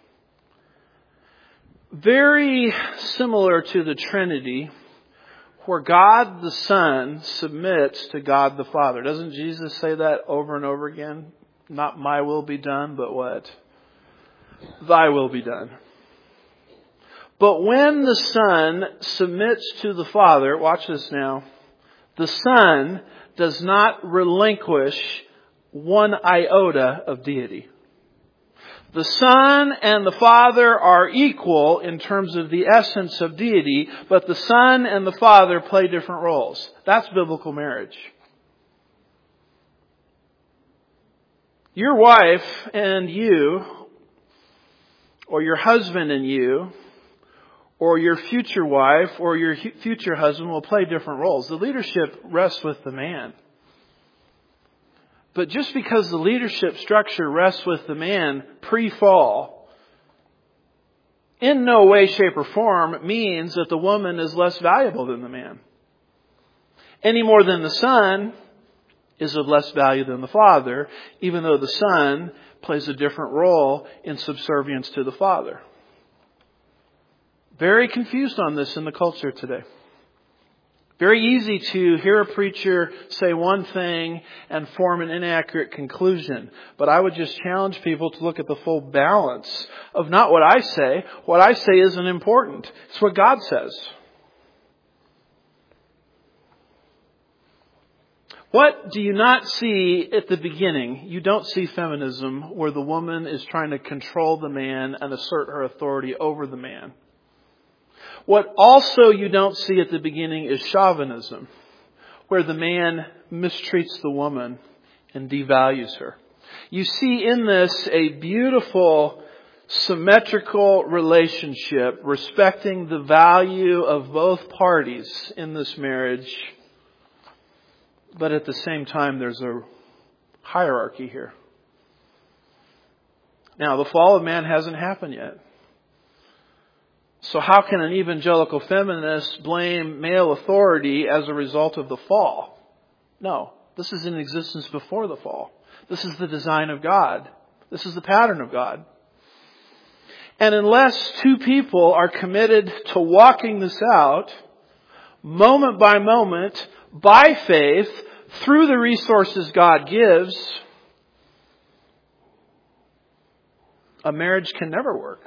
S1: Very similar to the Trinity, where God the Son submits to God the Father. Doesn't Jesus say that over and over again? Not my will be done, but what? Thy will be done. But when the Son submits to the Father, watch this now, the Son does not relinquish one iota of deity. The Son and the Father are equal in terms of the essence of deity, but the Son and the Father play different roles. That's biblical marriage. Your wife and you, or your husband and you, or your future wife, or your future husband will play different roles. The leadership rests with the man. But just because the leadership structure rests with the man pre-fall, in no way, shape, or form means that the woman is less valuable than the man. Any more than the Son is of less value than the Father, even though the Son plays a different role in subservience to the Father. Very confused on this in the culture today. Very easy to hear a preacher say one thing and form an inaccurate conclusion. But I would just challenge people to look at the full balance of not what I say. What I say isn't important. It's what God says. What do you not see at the beginning? You don't see feminism where the woman is trying to control the man and assert her authority over the man. What also you don't see at the beginning is chauvinism, where the man mistreats the woman and devalues her. You see in this a beautiful, symmetrical relationship, respecting the value of both parties in this marriage. But at the same time, there's a hierarchy here. Now, the fall of man hasn't happened yet. So how can an evangelical feminist blame male authority as a result of the fall? No, this is in existence before the fall. This is the design of God. This is the pattern of God. And unless two people are committed to walking this out, moment by moment, by faith, through the resources God gives, a marriage can never work.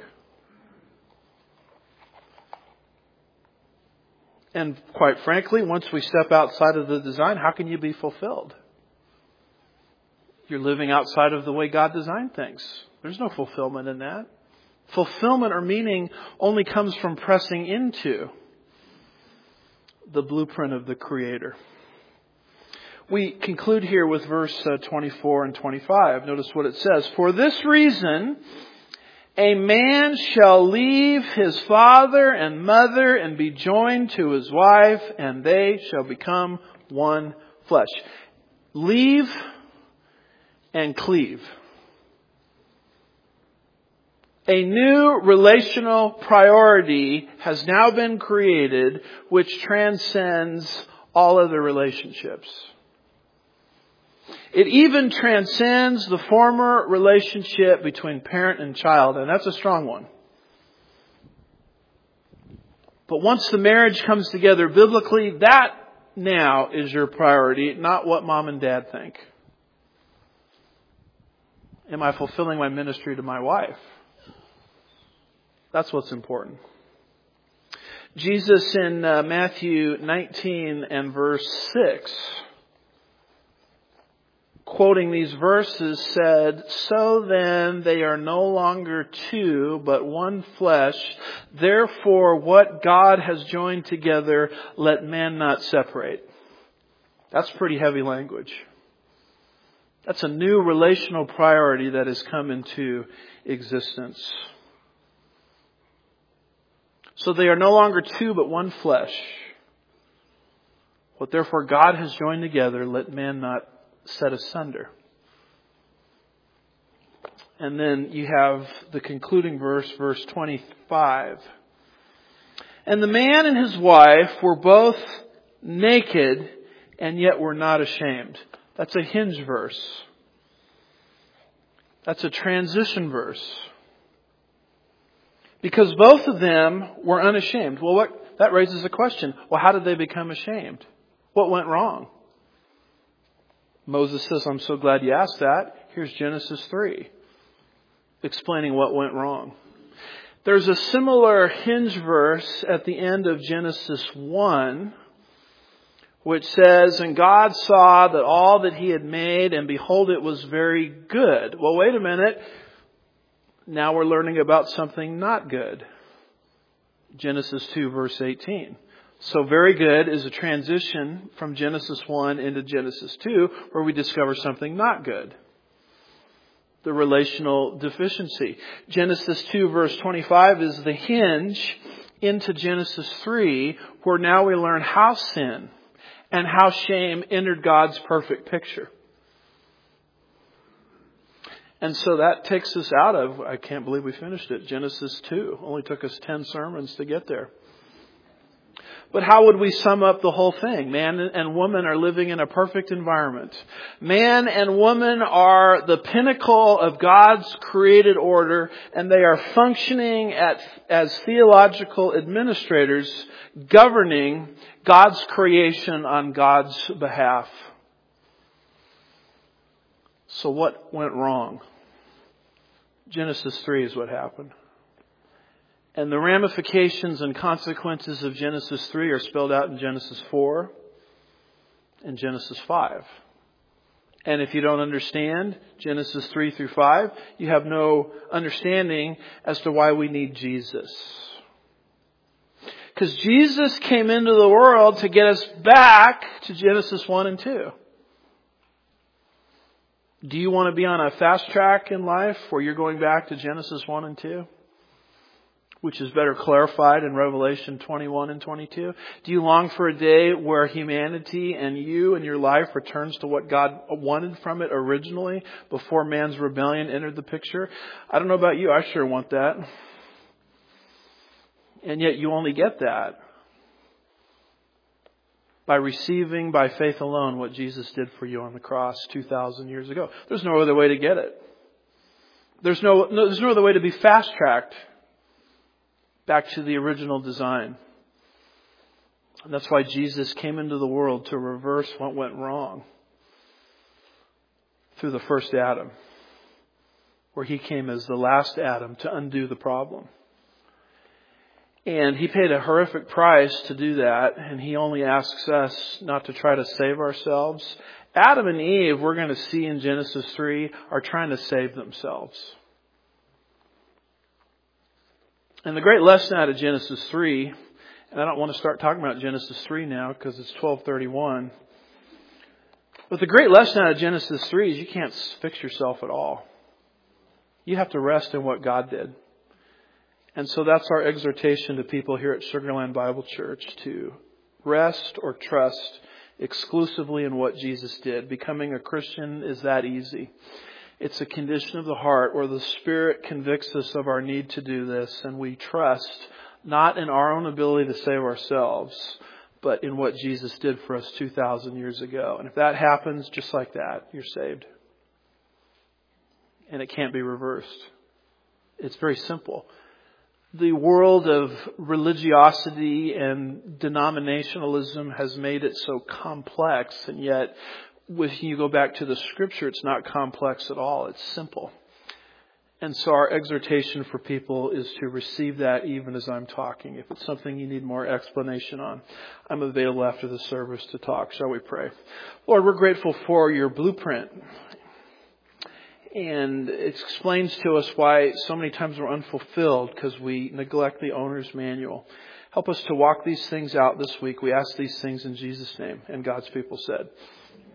S1: And quite frankly, once we step outside of the design, how can you be fulfilled? You're living outside of the way God designed things. There's no fulfillment in that. Fulfillment or meaning only comes from pressing into the blueprint of the Creator. We conclude here with verse twenty-four and twenty-five. Notice what it says. For this reason, a man shall leave his father and mother and be joined to his wife, and they shall become one flesh. Leave and cleave. A new relational priority has now been created which transcends all other relationships. It even transcends the former relationship between parent and child, and that's a strong one. But once the marriage comes together biblically, that now is your priority, not what mom and dad think. Am I fulfilling my ministry to my wife? That's what's important. Jesus in uh, Matthew nineteen and verse six, quoting these verses, said, "So then they are no longer two, but one flesh. Therefore, what God has joined together, let man not separate." That's pretty heavy language. That's a new relational priority that has come into existence. So they are no longer two, but one flesh. What therefore God has joined together, let man not set asunder. And then you have the concluding verse, verse twenty-five. "And the man and his wife were both naked, and yet were not ashamed." That's a hinge verse. That's a transition verse. Because both of them were unashamed. Well, what, that raises a question. Well, how did they become ashamed? What went wrong? Moses says, "I'm so glad you asked that." Here's Genesis three, explaining what went wrong. There's a similar hinge verse at the end of Genesis one, which says, "And God saw that all that he had made, and behold, it was very good." Well, wait a minute. Now we're learning about something not good. Genesis two, verse eighteen. So very good is a transition from Genesis one into Genesis two, where we discover something not good. The relational deficiency. Genesis two, verse twenty-five is the hinge into Genesis three, where now we learn how sin and how shame entered God's perfect picture. And so that takes us out of, I can't believe we finished it, Genesis two. Only took us ten sermons to get there. But how would we sum up the whole thing? Man and woman are living in a perfect environment. Man and woman are the pinnacle of God's created order, and they are functioning at, as theological administrators, governing God's creation on God's behalf. So what went wrong? Genesis three is what happened. And the ramifications and consequences of Genesis three are spelled out in Genesis four and Genesis five. And if you don't understand Genesis three through five, you have no understanding as to why we need Jesus. Because Jesus came into the world to get us back to Genesis one and two. Do you want to be on a fast track in life where you're going back to Genesis one and two? Which is better clarified in Revelation twenty-one and twenty-two? Do you long for a day where humanity and you and your life returns to what God wanted from it originally before man's rebellion entered the picture? I don't know about you. I sure want that. And yet you only get that by receiving by faith alone what Jesus did for you on the cross two thousand years ago. There's no other way to get it. There's no, no, there's no other way to be fast-tracked back to the original design. And that's why Jesus came into the world to reverse what went wrong through the first Adam, where he came as the last Adam to undo the problem. And he paid a horrific price to do that, and he only asks us not to try to save ourselves. Adam and Eve, we're going to see in Genesis three, are trying to save themselves. And the great lesson out of Genesis three, and I don't want to start talking about Genesis three now because it's twelve thirty-one. But the great lesson out of Genesis three is you can't fix yourself at all. You have to rest in what God did. And so that's our exhortation to people here at Sugarland Bible Church, to rest or trust exclusively in what Jesus did. Becoming a Christian is that easy. It's a condition of the heart where the Spirit convicts us of our need to do this, and we trust not in our own ability to save ourselves, but in what Jesus did for us two thousand years ago. And if that happens just like that, you're saved. And it can't be reversed. It's very simple. The world of religiosity and denominationalism has made it so complex, and yet when you go back to the Scripture, it's not complex at all. It's simple. And so our exhortation for people is to receive that even as I'm talking. If it's something you need more explanation on, I'm available after the service to talk. Shall we pray? Lord, we're grateful for your blueprint. And it explains to us why so many times we're unfulfilled, because we neglect the owner's manual. Help us to walk these things out this week. We ask these things in Jesus' name. And God's people said,